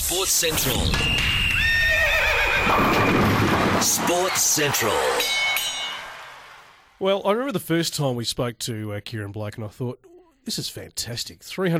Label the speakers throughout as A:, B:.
A: Sports Central. Sports Central.
B: Well, I remember the first time we spoke to Kieran Blake and I thought, this is fantastic.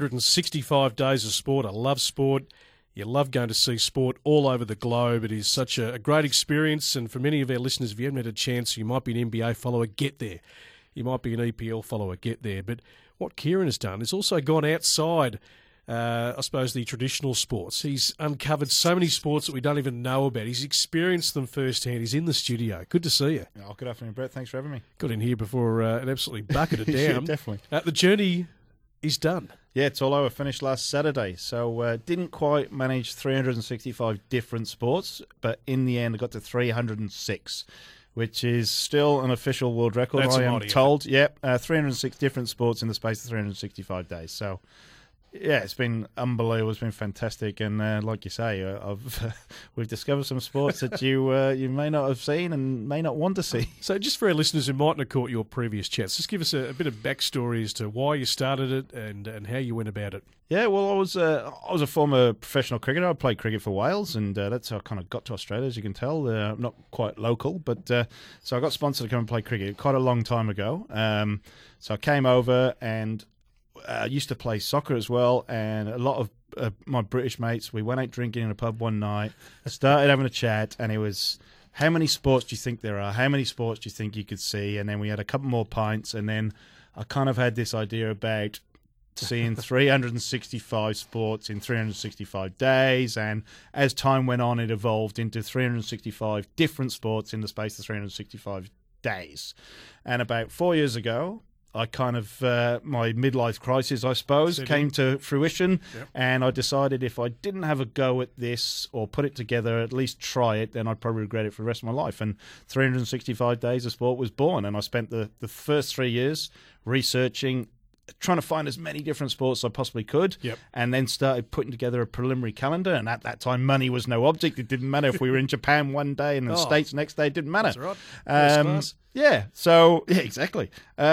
B: 365 days of sport. I love sport. You love going to see sport all over the globe. It is such a great experience, and for many of our listeners, if you haven't had a chance, you might be an NBA follower, get there. You might be an EPL follower, get there. But what Kieran has done is also gone outside I suppose, the traditional sports. He's uncovered so many sports that we don't even know about. He's experienced them firsthand. He's in the studio. Good to see you.
C: Oh, good afternoon, Brett. Thanks for having me.
B: Got in here before it absolutely bucketed down.
C: Yeah, definitely.
B: The journey is done.
C: Yeah, it's all over. Finished last Saturday. So didn't quite manage 365 different sports, but in the end I got to 306. Which is still an official world record,
B: That's
C: I am
B: mighty,
C: told. Yep, 306 different sports in the space of 365 days. So, yeah, it's been unbelievable. It's been fantastic, and like you say, we've discovered some sports that you may not have seen and may not want to see.
B: So, just for our listeners who mightn't have caught your previous chats, just give us a bit of backstory as to why you started it and how you went about it.
C: Yeah, well, I was a former professional cricketer. I played cricket for Wales, and that's how I kind of got to Australia, as you can tell. Not quite local, but so I got sponsored to come and play cricket quite a long time ago. So I came over and used to play soccer as well, and a lot of my British mates, we went out drinking in a pub one night, started having a chat, and it was, how many sports do you think there are? How many sports do you think you could see? And then we had a couple more pints, and then I kind of had this idea about seeing 365 sports in 365 days, and as time went on, it evolved into 365 different sports in the space of 365 days. And about 4 years ago, I kind of, my midlife crisis, I suppose, came to fruition, yep. And I decided if I didn't have a go at this or put it together, at least try it, then I'd probably regret it for the rest of my life. And 365 Days of Sport was born, and I spent the first 3 years researching, trying to find as many different sports as I possibly could, yep. And then started putting together a preliminary calendar. And at that time, money was no object. It didn't matter if we were in Japan one day and in the States next day. It didn't matter.
B: That's right.
C: Yeah. So yeah, exactly.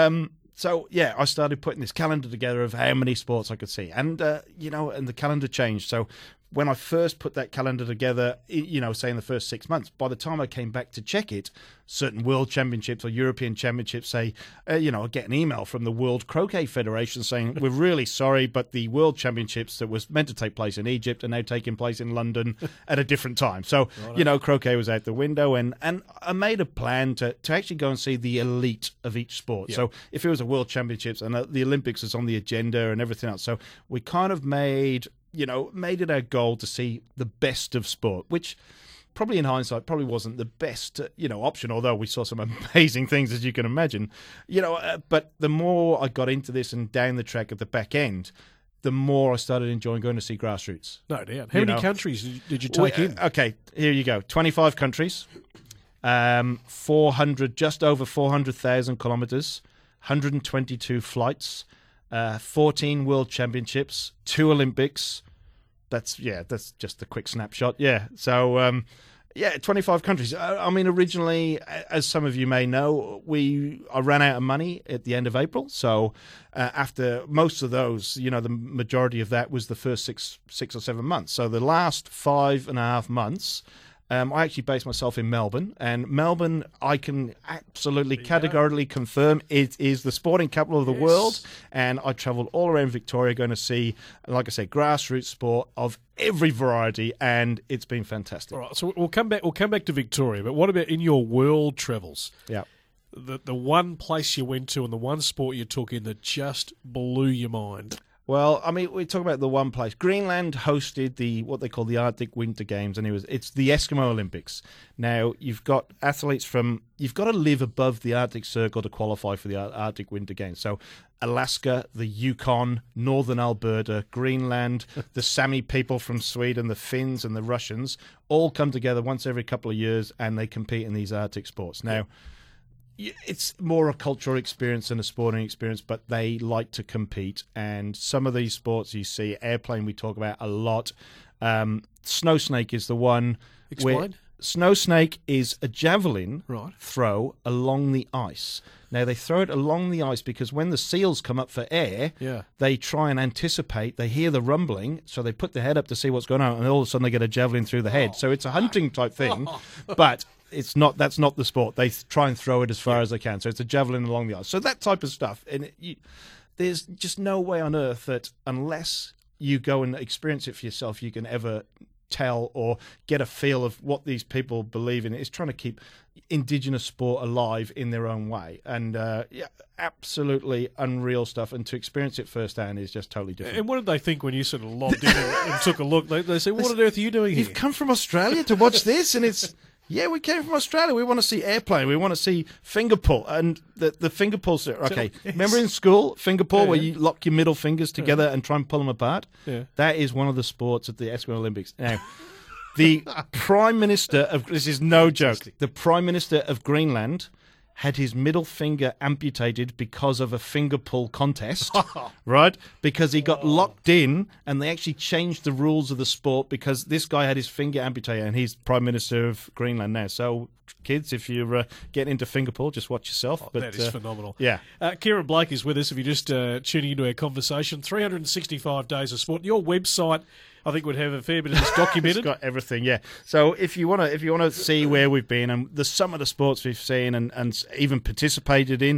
C: So yeah, I started putting this calendar together of how many sports I could see, and and the calendar changed. So when I first put that calendar together, say in the first 6 months, by the time I came back to check it, certain world championships or European championships say, I get an email from the World Croquet Federation saying, we're really sorry, but the world championships that was meant to take place in Egypt are now taking place in London at a different time. So, croquet was out the window, and I made a plan to actually go and see the elite of each sport. Yep. So if it was a world championships and the Olympics was on the agenda and everything else, so we kind of made it our goal to see the best of sport, which probably in hindsight probably wasn't the best, option, although we saw some amazing things, as you can imagine. But the more I got into this and down the track at the back end, the more I started enjoying going to see grassroots.
B: No doubt. How many countries did you take in?
C: Okay, here you go. 25 countries, 400, just over 400,000 kilometres, 122 flights, 14 World Championships, 2 Olympics. That's just a quick snapshot. Yeah. So, 25 countries. Originally, as some of you may know, I ran out of money at the end of April. So, after most of those, the majority of that was the first six or 7 months. So, the last 5.5 months, I actually based myself in Melbourne, and Melbourne, I can absolutely categorically confirm it is the sporting capital of the world, and I travelled all around Victoria going to see, like I said, grassroots sport of every variety, and it's been fantastic.
B: All right, so we'll come back to Victoria, but what about in your world travels?
C: Yeah.
B: The one place you went to and the one sport you took in that just blew your mind?
C: Well, we talk about the one place. Greenland hosted what they call the Arctic Winter Games, and it's the Eskimo Olympics. Now, you've got athletes you've got to live above the Arctic Circle to qualify for the Arctic Winter Games. So, Alaska, the Yukon, Northern Alberta, Greenland, the Sami people from Sweden, the Finns and the Russians all come together once every couple of years, and they compete in these Arctic sports. Now, it's more a cultural experience than a sporting experience, but they like to compete. And some of these sports you see, airplane we talk about a lot. Snow snake is the one.
B: Explain.
C: Snow snake is a javelin
B: Right.
C: throw along the ice. Now, they throw it along the ice because when the seals come up for air,
B: Yeah.
C: they try and anticipate. They hear the rumbling, so they put their head up to see what's going on, and all of a sudden they get a javelin through the head. So it's a hunting type thing, but it's not. That's not the sport. They try and throw it as far as they can. So it's a javelin along the ice. So that type of stuff. And there's just no way on earth that unless you go and experience it for yourself, you can ever tell or get a feel of what these people believe in. It's trying to keep Indigenous sport alive in their own way, and absolutely unreal stuff. And to experience it firsthand is just totally different.
B: And what did they think when you sort of lobbed in and took a look? They said, "What on earth are you doing here?"
C: You've come from Australia to watch this, and it's yeah, we came from Australia. We want to see airplane. We want to see finger pull, and the finger pulls. Okay, remember in school finger pull where you lock your middle fingers together and try and pull them apart?
B: Yeah.
C: That is one of the sports at the Eskimo Olympics. Now, the Prime Minister of this is no joke. The Prime Minister of Greenland had his middle finger amputated because of a finger pull contest, right? Because he got locked in, and they actually changed the rules of the sport because this guy had his finger amputated, and he's Prime Minister of Greenland now. So, kids, if you're getting into finger pull, just watch yourself.
B: But, that is phenomenal.
C: Yeah.
B: Kieran Blake is with us. If you're just tuning into our conversation, 365 days of sport. Your website, I think, would have a fair bit of this documented.
C: It's got everything, yeah. So if you want to see where we've been and some of the sports we've seen and even participated in,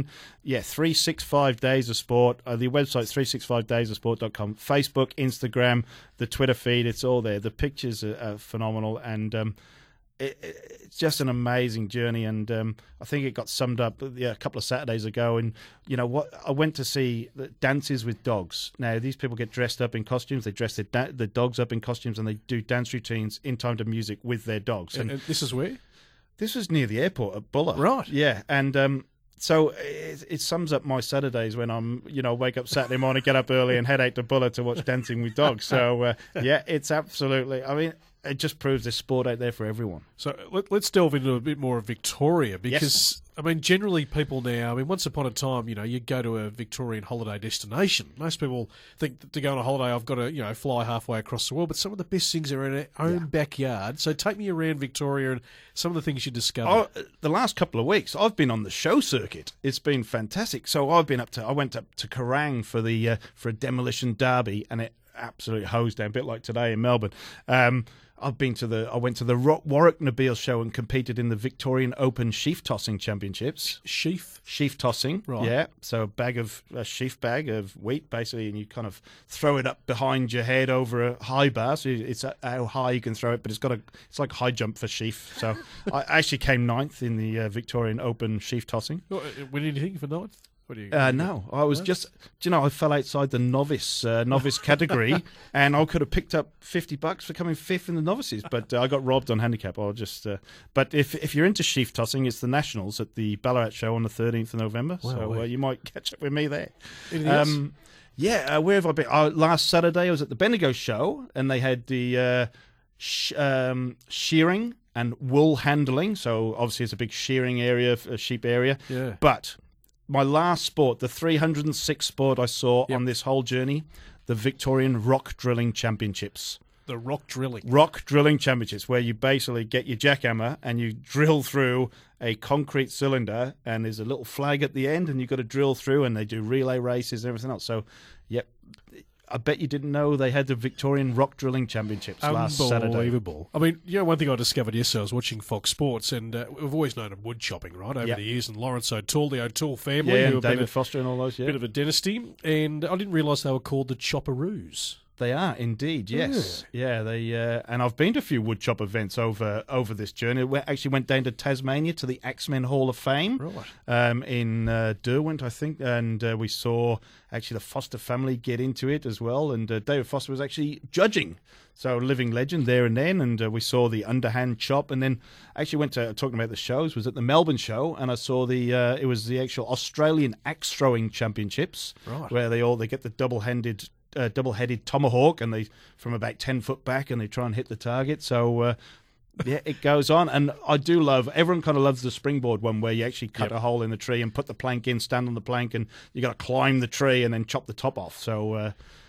C: 365 days of sport. The website's 365daysofsport.com. Facebook, Instagram, the Twitter feed, it's all there. The pictures are phenomenal, and it's just an amazing journey. And I think it got summed up a couple of Saturdays ago. And you know what? I went to see Dances with Dogs. Now, these people get dressed up in costumes. They dress the dogs up in costumes, and they do dance routines in time to music with their dogs.
B: And this is where?
C: This was near the airport at Buller.
B: Right.
C: Yeah. And so it sums up my Saturdays when I'm, wake up Saturday morning, get up early and head out to Buller to watch Dancing with Dogs. So, it's absolutely, it just proves there's sport out there for everyone.
B: So let's delve into a bit more of Victoria because, generally people now, once upon a time, you go to a Victorian holiday destination. Most people think that to go on a holiday, I've got to, fly halfway across the world, but some of the best things are in our own backyard. So take me around Victoria and some of the things you discover.
C: The last couple of weeks, I've been on the show circuit. It's been fantastic. So I went up to Kerrang for a demolition derby, and it absolutely hosed down, a bit like today in Melbourne. I went to the Warwick Nabil show and competed in the Victorian Open Sheaf Tossing Championships. Sheaf tossing,
B: right?
C: Yeah. So a sheaf bag of wheat, basically, and you kind of throw it up behind your head over a high bar. So it's how high you can throw it, but it's like high jump for sheaf. So I actually came 9th in the Victorian Open Sheaf Tossing.
B: Win anything for 9th?
C: No, I was just, I fell outside the novice category, and I could have picked up $50 for coming 5th in the novices, but I got robbed on handicap. But if you're into sheaf tossing, it's the Nationals at the Ballarat show on the 13th of November, so you might catch up with me there.
B: Anything else?
C: Where have I been? Last Saturday I was at the Bendigo show, and they had the shearing and wool handling, so obviously it's a big shearing area, a sheep area, but my last sport, the 306th sport I saw on this whole journey, the Victorian Rock Drilling Championships.
B: The Rock Drilling
C: Championships, where you basically get your jackhammer and you drill through a concrete cylinder, and there's a little flag at the end, and you've got to drill through, and they do relay races and everything else. So, I bet you didn't know they had the Victorian Rock Drilling Championships last Saturday.
B: Unbelievable. One thing I discovered yesterday, I was watching Fox Sports, and we've always known of wood chopping, right, over the years, and Lawrence O'Toole, the O'Toole family.
C: And David Foster and all those,
B: bit of a dynasty, and I didn't realise they were called the Chopperoos.
C: They are indeed, yes. Yeah, they and I've been to a few woodchop events over this journey. We actually went down to Tasmania to the Axemen Hall of Fame, in Derwent, I think, and we saw actually the Foster family get into it as well. And David Foster was actually judging, so living legend there and then. And we saw the underhand chop, and then actually went to talking about the shows. Was at the Melbourne show, and I saw it was the actual Australian axe throwing championships, where they get the double-headed tomahawk, and they from about 10 foot back, and they try and hit the target. So it goes on, and I do love. Everyone kind of loves the springboard one, where you actually cut a hole in the tree and put the plank in, stand on the plank, and you got to climb the tree and then chop the top off. So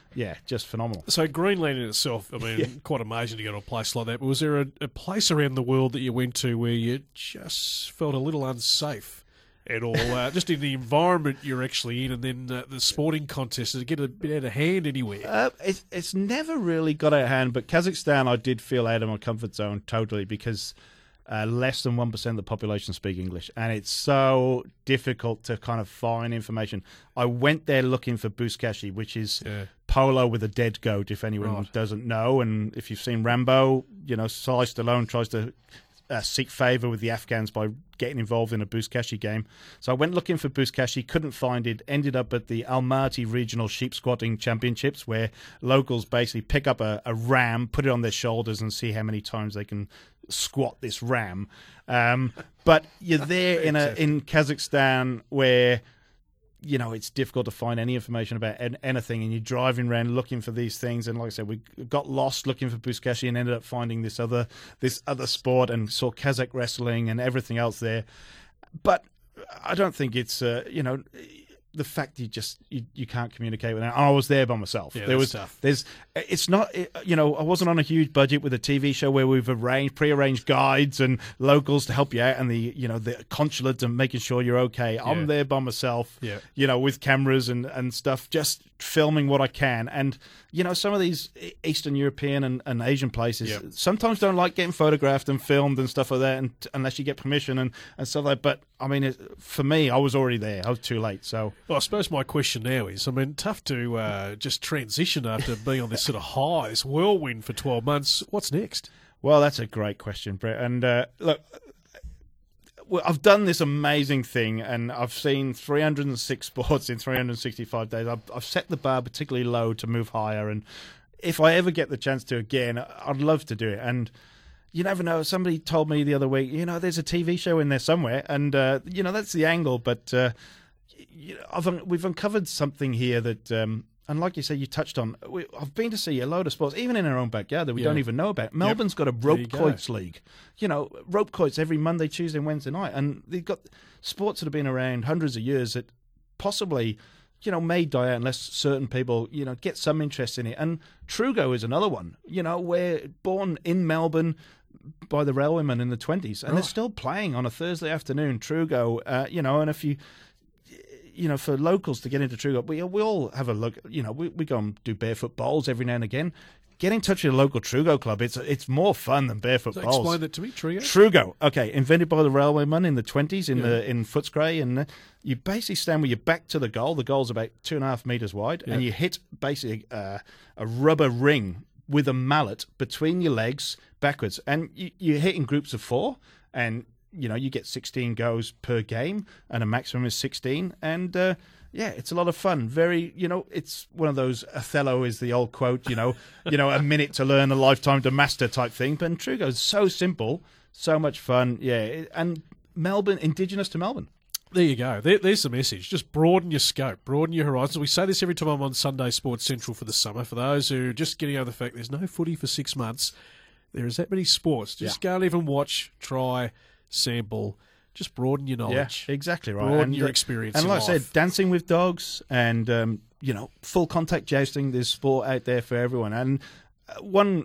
C: yeah, just phenomenal.
B: So Greenland in itself, I mean, quite amazing to go to a place like that. But was there a place around the world that you went to where you just felt a little unsafe at all? Just in the environment you're actually in, and then the sporting contest, did it get a bit out of hand anywhere?
C: It's never really got out of hand, but Kazakhstan I did feel out of my comfort zone totally because less than 1% of the population speak English, and it's so difficult to kind of find information. I went there looking for buzkashi, which is polo with a dead goat, if anyone doesn't know. And if you've seen Rambo, you know, Sly Stallone tries to seek favour with the Afghans by getting involved in a buzkashi game. So I went looking for buzkashi, couldn't find it, ended up at the Almaty Regional Sheep Squatting Championships, where locals basically pick up a ram, put it on their shoulders and see how many times they can squat this ram. But you're there in Kazakhstan where, you know, it's difficult to find any information about anything, and you're driving around looking for these things. And like I said, we got lost looking for buzkashi and ended up finding this other sport and saw Kazakh wrestling and everything else there. But I don't think it's you know, the fact you can't communicate with them. I was there by myself.
B: Yeah, that's tough.
C: It's not, you know, I wasn't on a huge budget with a TV show where we've pre-arranged guides and locals to help you out, and the consulate and making sure you're okay. I'm there by myself, you know, with cameras and stuff, just filming what I can. And you know, some of these Eastern European and Asian places sometimes don't like getting photographed and filmed and stuff like that, and unless you get permission and stuff like that. But I mean, for me, I was already there. I was too late. So,
B: well, I suppose my question now is, I mean, tough to just transition after being on this sort of high, this whirlwind for 12 months. What's next?
C: Well, that's a great question, Brett. And look, I've done this amazing thing, and I've seen 306 sports in 365 days. I've set the bar particularly low to move higher, and if I ever get the chance to again, I'd love to do it. And you never know. Somebody told me the other week, you know, there's a TV show in there somewhere, and you know, that's the angle. But we've uncovered something here that, and like you say, you touched on. I've been to see a load of sports, even in our own backyard, that we don't even know about. Melbourne's got a rope quoits league. You know, rope quoits every Monday, Tuesday, and Wednesday night, and they've got sports that have been around hundreds of years that possibly, you know, may die out unless certain people, you know, get some interest in it. And Trugo is another one. You know, we're born in Melbourne by the railwaymen in the 20s, and they're still playing on a Thursday afternoon. Trugo, you know, and if you know, for locals to get into Trugo, we all have a look. You know, we go and do barefoot bowls every now and again. Get in touch with a local Trugo club. It's more fun than barefoot bowls.
B: Explain that to me, Trugo.
C: Trugo, okay, invented by the railwaymen in the 20s in Footscray, and you basically stand with your back to the goal. The goal's about 2.5 meters wide, and you hit basically a rubber ring with a mallet between your legs backwards, and you hit in groups of 4, and you know, you get 16 goes per game, and a maximum is 16. And it's a lot of fun. Very, you know, it's one of those, Othello is the old quote, you know, a minute to learn, a lifetime to master type thing. But Trugo's so simple, so much fun. Yeah, and Melbourne, indigenous to Melbourne.
B: There you go. There's the message. Just broaden your scope, broaden your horizons. We say this every time I'm on Sunday Sports Central for the summer. For those who are just getting over the fact there's no footy for 6 months, there is that many sports. Just go and even watch, try, sample, just broaden your knowledge.
C: Yeah, exactly right.
B: Broaden your experience.
C: And like
B: I
C: said, dancing with dogs and you know, full contact jousting. There's sport out there for everyone. And the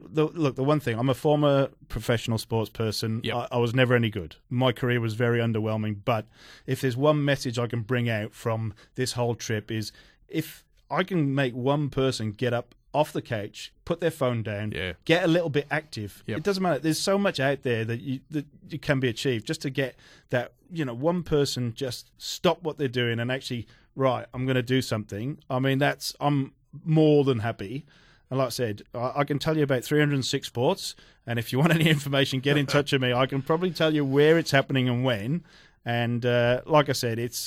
C: one thing, I'm a former professional sports person.
B: Yep.
C: I was never any good. My career was very underwhelming. But if there's one message I can bring out from this whole trip is, if I can make one person get up off the couch, put their phone down, get a little bit active. It doesn't matter. There's so much out there that you can be achieved, just to get that, you know, one person just stop what they're doing and actually, right, I'm going to do something. I mean, I'm more than happy. And like I said, I can tell you about 306 sports, and if you want any information, get in touch with me. I can probably tell you where it's happening and when. And like I said, it's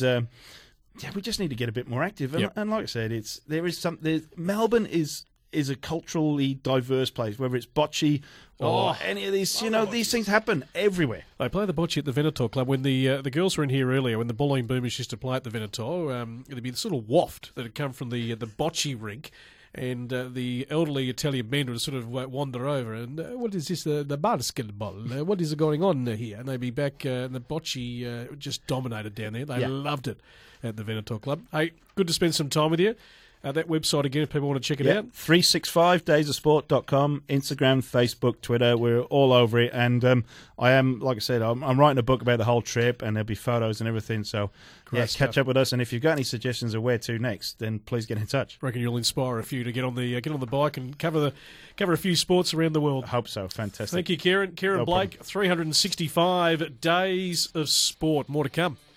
C: we just need to get a bit more active. And like I said, Melbourne is a culturally diverse place, whether it's bocce or any of these, you know, these things happen everywhere.
B: They play the bocce at the Venator Club. When the girls were in here earlier, when the Bowling Boomers used to play at the Venator, there'd be the sort of waft that had come from the bocce rink, and the elderly Italian men would sort of wander over and, what is this, the basketball? What is going on here? And they'd be back, and the bocce just dominated down there. They loved it at the Venator Club. Hey, good to spend some time with you. that website again if people want to check it
C: Yeah,
B: out.
C: 365daysofsport.com, Instagram, Facebook, Twitter. We're all over it. And I am, like I said, I'm writing a book about the whole trip, and there'll be photos and everything. So,
B: Great
C: catch
B: stuff.
C: up with us. And if you've got any suggestions of where to next, then please get in touch.
B: I reckon you'll inspire a few to get on the bike and cover a few sports around the world.
C: I hope so. Fantastic.
B: Thank you, Kieran. Kieran
C: No
B: Blake, 365 days of sport. More to come.